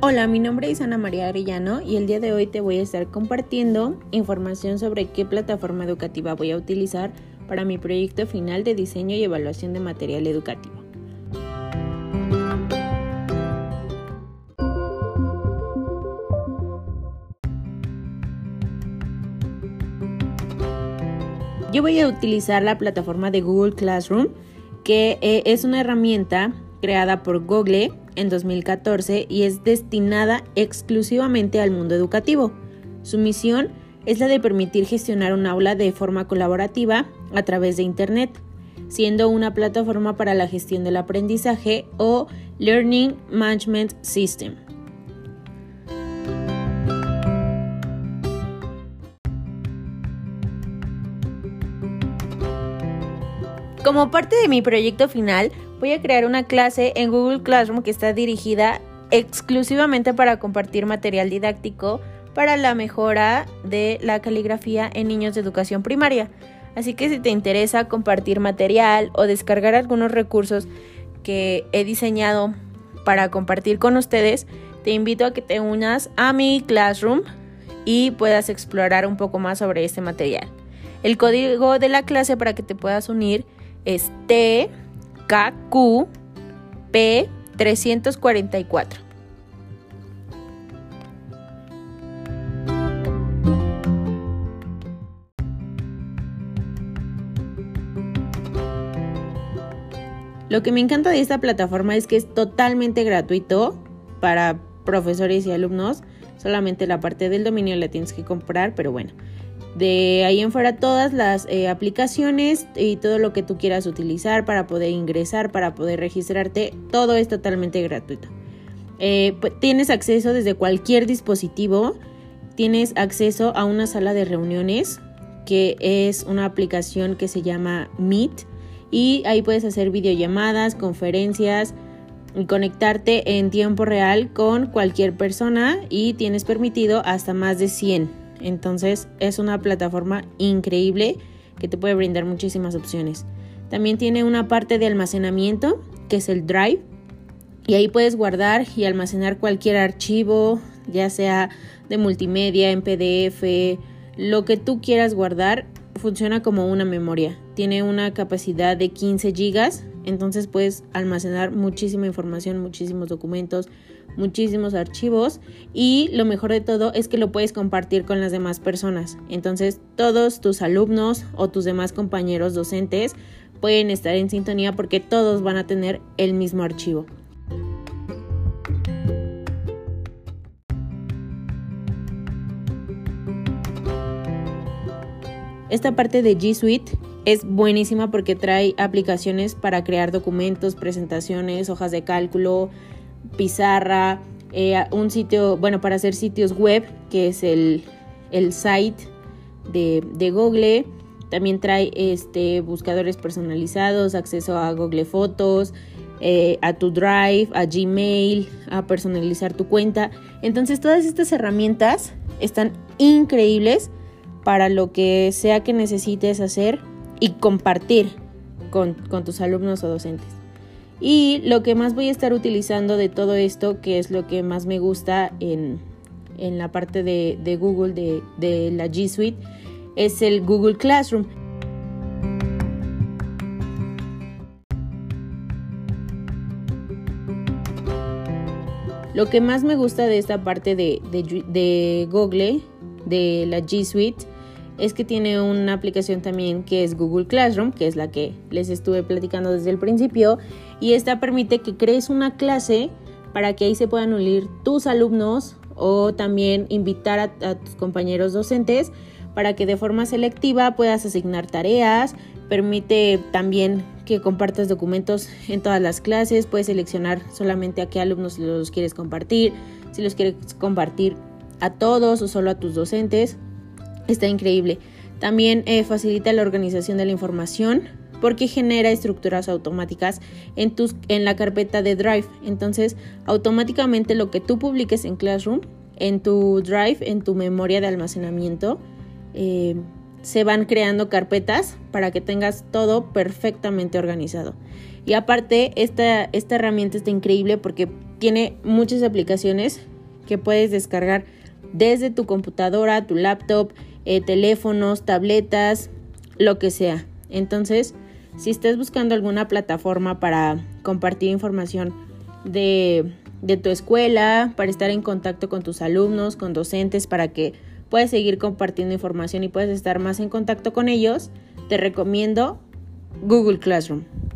Hola, mi nombre es Ana María Arellano y el día de hoy te voy a estar compartiendo información sobre qué plataforma educativa voy a utilizar para mi proyecto final de diseño y evaluación de material educativo. Yo voy a utilizar la plataforma de Google Classroom, que es una herramienta creada por Google en 2014 y es destinada exclusivamente al mundo educativo. Su misión es la de permitir gestionar un aula de forma colaborativa a través de Internet, siendo una plataforma para la gestión del aprendizaje o Learning Management System. Como parte de mi proyecto final, voy a crear una clase en Google Classroom que está dirigida exclusivamente para compartir material didáctico para la mejora de la caligrafía en niños de educación primaria. Así que si te interesa compartir material o descargar algunos recursos que he diseñado para compartir con ustedes, te invito a que te unas a mi Classroom y puedas explorar un poco más sobre este material. El código de la clase para que te puedas unir es TKQP344. Lo que me encanta de esta plataforma es que es totalmente gratuito para profesores y alumnos. Solamente la parte del dominio la tienes que comprar, pero bueno. De ahí en fuera todas las aplicaciones y todo lo que tú quieras utilizar para poder ingresar, para poder registrarte, todo es totalmente gratuito. Tienes acceso desde cualquier dispositivo, tienes acceso a una sala de reuniones que es una aplicación que se llama Meet y ahí puedes hacer videollamadas, conferencias y conectarte en tiempo real con cualquier persona y tienes permitido hasta más de 100. Entonces es una plataforma increíble que te puede brindar muchísimas opciones. También tiene una parte de almacenamiento que es el Drive y ahí puedes guardar y almacenar cualquier archivo, ya sea de multimedia, en PDF, lo que tú quieras guardar. Funciona como una memoria. Tiene una capacidad de 15 gigas, entonces puedes almacenar muchísima información, muchísimos documentos, muchísimos archivos y lo mejor de todo es que lo puedes compartir con las demás personas. Entonces todos tus alumnos o tus demás compañeros docentes pueden estar en sintonía porque todos van a tener el mismo archivo. Esta parte de G Suite es buenísima porque trae aplicaciones para crear documentos, presentaciones, hojas de cálculo, pizarra, un sitio, para hacer sitios web, que es el site de Google. También trae buscadores personalizados, acceso a Google Fotos, a tu Drive, a Gmail, a personalizar tu cuenta. Entonces todas estas herramientas están increíbles para lo que sea que necesites hacer y compartir con tus alumnos o docentes. Y lo que más voy a estar utilizando de todo esto, que es lo que más me gusta en la parte de Google, de la G Suite, es el Google Classroom. Lo que más me gusta de esta parte de Google, de la G Suite, es que tiene una aplicación también que es Google Classroom, que es la que les estuve platicando desde el principio, y esta permite que crees una clase para que ahí se puedan unir tus alumnos o también invitar a tus compañeros docentes para que de forma selectiva puedas asignar tareas. Permite también que compartas documentos en todas las clases, puedes seleccionar solamente a qué alumnos los quieres compartir, si los quieres compartir a todos o solo a tus docentes. Está increíble. También facilita la organización de la información porque genera estructuras automáticas en la carpeta de Drive. Entonces, automáticamente lo que tú publiques en Classroom, en tu Drive, en tu memoria de almacenamiento, se van creando carpetas para que tengas todo perfectamente organizado. Y aparte, esta herramienta está increíble porque tiene muchas aplicaciones que puedes descargar desde tu computadora, tu laptop, teléfonos, tabletas, lo que sea. Entonces, si estás buscando alguna plataforma para compartir información de tu escuela, para estar en contacto con tus alumnos, con docentes, para que puedas seguir compartiendo información y puedas estar más en contacto con ellos, te recomiendo Google Classroom.